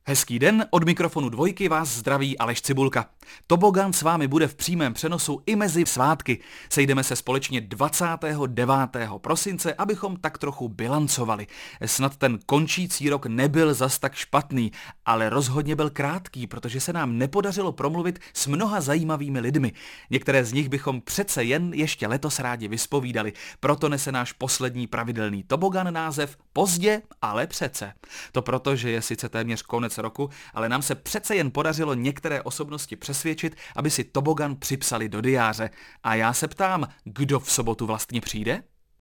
Hezký den, od mikrofonu Dvojky vás zdraví Aleš Cibulka. Tobogan s vámi bude v přímém přenosu i mezi svátky. Sejdeme se společně 29. prosince, abychom tak trochu bilancovali. Snad ten končící rok nebyl zas tak špatný, ale rozhodně byl krátký, protože se nám nepodařilo promluvit s mnoha zajímavými lidmi. Některé z nich bychom přece jen ještě letos rádi vyspovídali, proto nese náš poslední pravidelný tobogan název Pozdě, ale přece. To proto, že je sice téměř konec roku, ale nám se přece jen podařilo některé osobnosti přesvědčit, aby si tobogan připsali do diáře. A já se ptám, kdo v sobotu vlastně přijde?